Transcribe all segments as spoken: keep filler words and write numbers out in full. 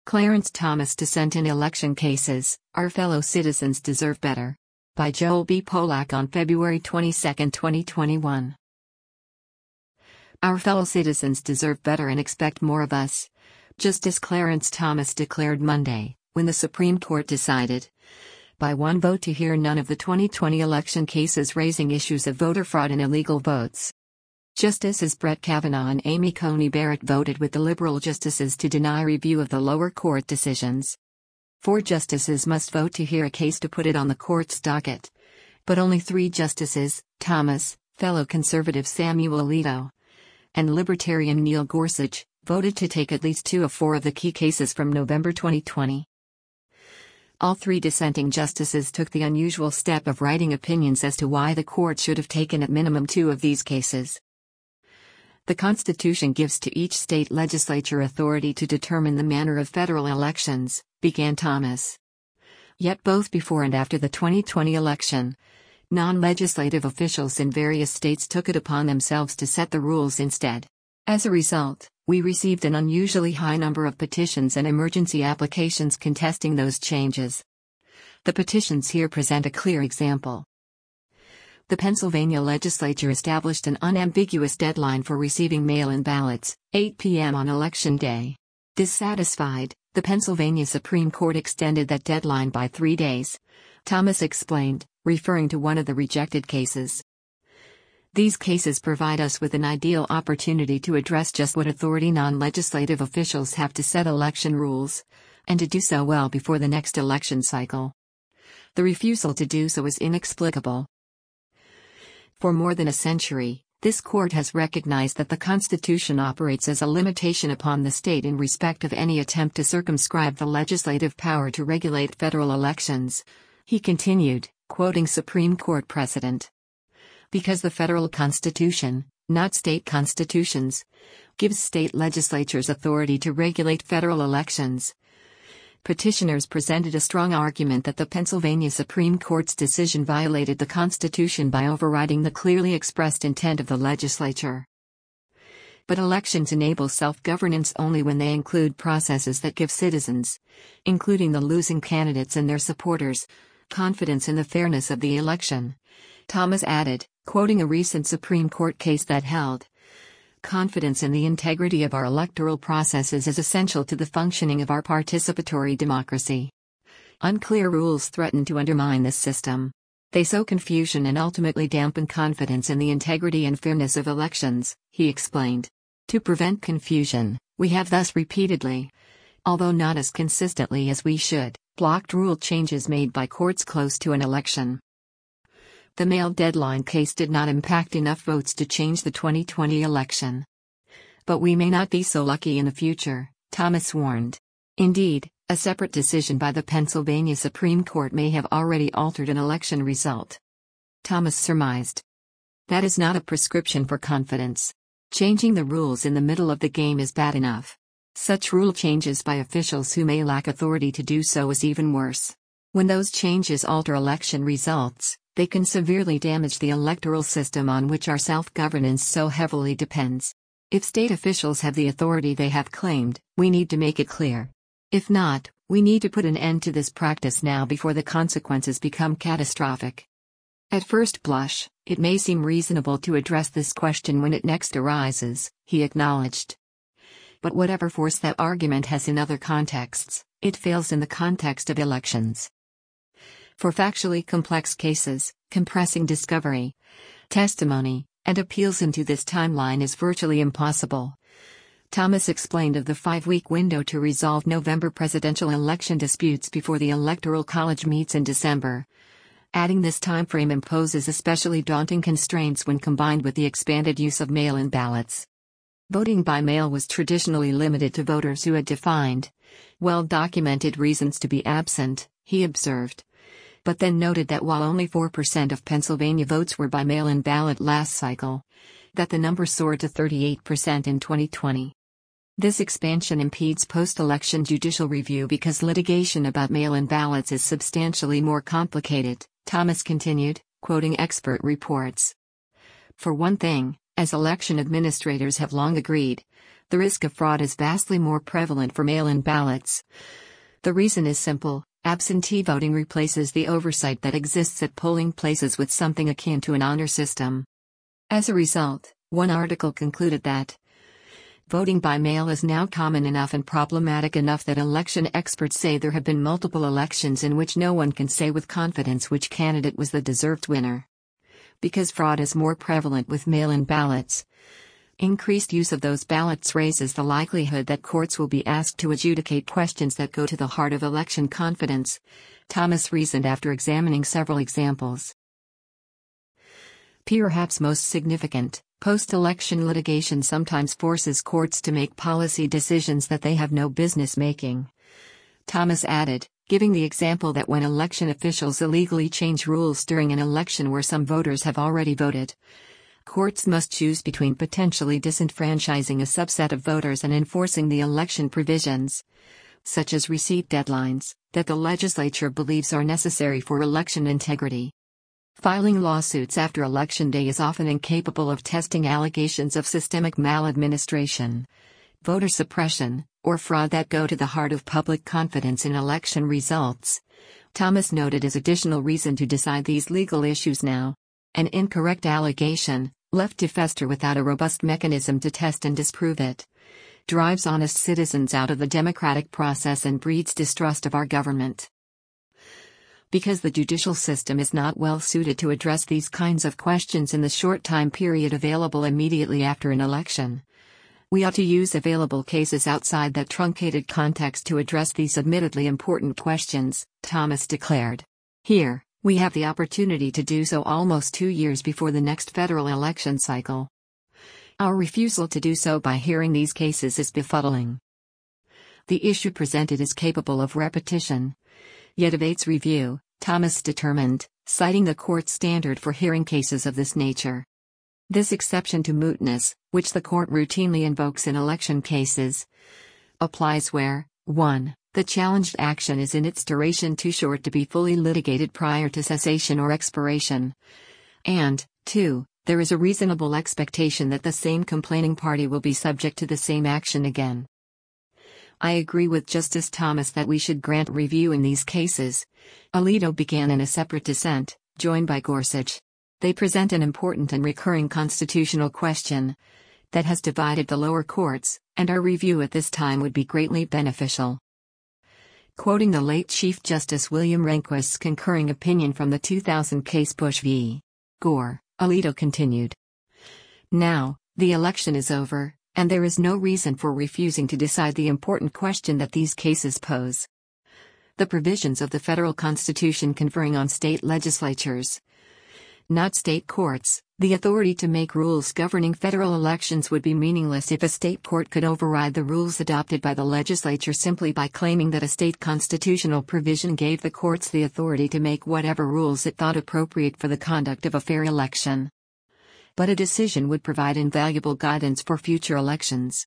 Clarence Thomas Dissent in Election Cases, Our Fellow Citizens Deserve Better. By Joel B. Polak on February twenty-second, twenty twenty-one. Our fellow citizens deserve better and expect more of us. Justice Clarence Thomas declared Monday, when the Supreme Court decided, by one vote, to hear none of the twenty twenty election cases raising issues of voter fraud and illegal votes. Justices Brett Kavanaugh and Amy Coney Barrett voted with the liberal justices to deny review of the lower court decisions. Four justices must vote to hear a case to put it on the court's docket. But only three justices, Thomas, fellow conservative Samuel Alito, and libertarian Neil Gorsuch, voted to take at least two of four of the key cases from November twenty twenty. All three dissenting justices took the unusual step of writing opinions as to why the court should have taken at minimum two of these cases. The Constitution gives to each state legislature authority to determine the manner of federal elections, began Thomas. Yet both before and after the twenty twenty election, non-legislative officials in various states took it upon themselves to set the rules instead. As a result, we received an unusually high number of petitions and emergency applications contesting those changes. The petitions here present a clear example. The Pennsylvania legislature established an unambiguous deadline for receiving mail-in ballots, eight p m on Election Day. Dissatisfied, the Pennsylvania Supreme Court extended that deadline by three days, Thomas explained, referring to one of the rejected cases. These cases provide us with an ideal opportunity to address just what authority non-legislative officials have to set election rules, and to do so well before the next election cycle. The refusal to do so is inexplicable. For more than a century, this court has recognized that the Constitution operates as a limitation upon the state in respect of any attempt to circumscribe the legislative power to regulate federal elections. He continued, quoting Supreme Court precedent. Because the federal Constitution, not state constitutions, gives state legislatures authority to regulate federal elections. Petitioners presented a strong argument that the Pennsylvania Supreme Court's decision violated the Constitution by overriding the clearly expressed intent of the legislature. But elections enable self-governance only when they include processes that give citizens, including the losing candidates and their supporters, confidence in the fairness of the election. Thomas added, quoting a recent Supreme Court case that held, confidence in the integrity of our electoral processes is essential to the functioning of our participatory democracy. Unclear rules threaten to undermine this system. They sow confusion and ultimately dampen confidence in the integrity and fairness of elections, he explained. To prevent confusion, we have thus repeatedly, although not as consistently as we should, blocked rule changes made by courts close to an election. The mail deadline case did not impact enough votes to change the twenty twenty election. But we may not be so lucky in the future, Thomas warned. Indeed, a separate decision by the Pennsylvania Supreme Court may have already altered an election result. Thomas surmised. That is not a prescription for confidence. Changing the rules in the middle of the game is bad enough. Such rule changes by officials who may lack authority to do so is even worse. When those changes alter election results, they can severely damage the electoral system on which our self-governance so heavily depends. If state officials have the authority they have claimed, we need to make it clear. If not, we need to put an end to this practice now before the consequences become catastrophic. At first blush, it may seem reasonable to address this question when it next arises, he acknowledged. But whatever force that argument has in other contexts, it fails in the context of elections. For factually complex cases, compressing discovery, testimony, and appeals into this timeline is virtually impossible. Thomas explained of the five-week window to resolve November presidential election disputes before the Electoral College meets in December, adding this timeframe imposes especially daunting constraints when combined with the expanded use of mail-in ballots. Voting by mail was traditionally limited to voters who had defined, well-documented reasons to be absent, he observed. But then noted that while only four percent of Pennsylvania votes were by mail-in ballot last cycle, that the number soared to thirty-eight percent in twenty twenty. This expansion impedes post-election judicial review because litigation about mail-in ballots is substantially more complicated, Thomas continued, quoting expert reports. For one thing, as election administrators have long agreed, The risk of fraud is vastly more prevalent for mail-in ballots. The reason is simple: absentee voting replaces the oversight that exists at polling places with something akin to an honor system. As a result, one article concluded that voting by mail is now common enough and problematic enough that election experts say there have been multiple elections in which no one can say with confidence which candidate was the deserved winner. Because fraud is more prevalent with mail-in ballots, increased use of those ballots raises the likelihood that courts will be asked to adjudicate questions that go to the heart of election confidence, Thomas reasoned after examining several examples. Perhaps most significant, post-election litigation sometimes forces courts to make policy decisions that they have no business making. Thomas added, giving the example that when election officials illegally change rules during an election where some voters have already voted, courts must choose between potentially disenfranchising a subset of voters and enforcing the election provisions, such as receipt deadlines, that the legislature believes are necessary for election integrity. Filing lawsuits after Election Day is often incapable of testing allegations of systemic maladministration, voter suppression, or fraud that go to the heart of public confidence in election results, Thomas noted as additional reason to decide these legal issues now. An incorrect allegation, left to fester without a robust mechanism to test and disprove it, drives honest citizens out of the democratic process and breeds distrust of our government. Because the judicial system is not well suited to address these kinds of questions in the short time period available immediately after an election, we ought to use available cases outside that truncated context to address these admittedly important questions, Thomas declared. Here, we have the opportunity to do so almost two years before the next federal election cycle. Our refusal to do so by hearing these cases is befuddling. The issue presented is capable of repetition, yet evades review, Thomas determined, citing the court's standard for hearing cases of this nature. This exception to mootness, which the court routinely invokes in election cases, applies where, one The challenged action is in its duration too short to be fully litigated prior to cessation or expiration, and, two There is a reasonable expectation that the same complaining party will be subject to the same action again. I agree with Justice Thomas that we should grant review in these cases. Alito began in a separate dissent, joined by Gorsuch. They present an important and recurring constitutional question that has divided the lower courts, and our review at this time would be greatly beneficial. Quoting the late Chief Justice William Rehnquist's concurring opinion from the two thousand case Bush v. Gore, Alito continued. Now, the election is over, and there is no reason for refusing to decide the important question that these cases pose. The provisions of the federal Constitution conferring on state legislatures, not state courts, the authority to make rules governing federal elections would be meaningless if a state court could override the rules adopted by the legislature simply by claiming that a state constitutional provision gave the courts the authority to make whatever rules it thought appropriate for the conduct of a fair election. But a decision would provide invaluable guidance for future elections.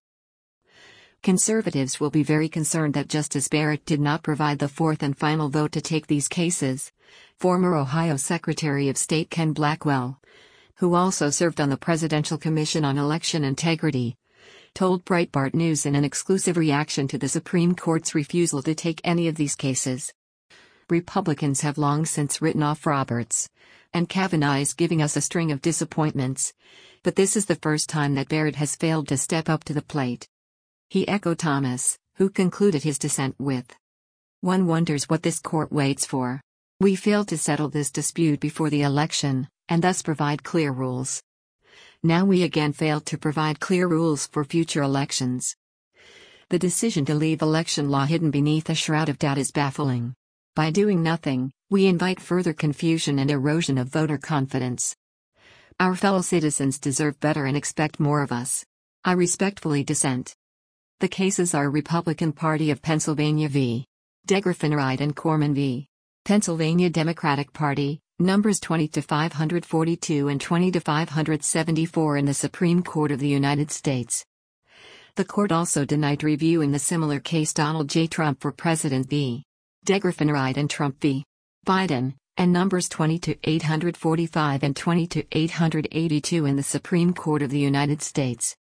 Conservatives will be very concerned that Justice Barrett did not provide the fourth and final vote to take these cases. Former Ohio Secretary of State Ken Blackwell, who also served on the Presidential Commission on Election Integrity, told Breitbart News in an exclusive reaction to the Supreme Court's refusal to take any of these cases. Republicans have long since written off Roberts, and Kavanaugh is giving us a string of disappointments, but this is the first time that Barrett has failed to step up to the plate. He echoed Thomas, who concluded his dissent with, "One wonders what this court waits for. We failed to settle this dispute before the election, and thus provide clear rules. Now we again failed to provide clear rules for future elections." The decision to leave election law hidden beneath a shroud of doubt is baffling. By doing nothing, we invite further confusion and erosion of voter confidence. Our fellow citizens deserve better and expect more of us. I respectfully dissent. The cases are Republican Party of Pennsylvania v. Degerfinride and Corman v. Pennsylvania Democratic Party, numbers twenty to five forty-two and twenty to five seventy-four in the Supreme Court of the United States. The court also denied review in the similar case Donald J. Trump for President v. Degerfinride and Trump v. Biden, and numbers twenty to eight forty-five and twenty to eight eighty-two in the Supreme Court of the United States.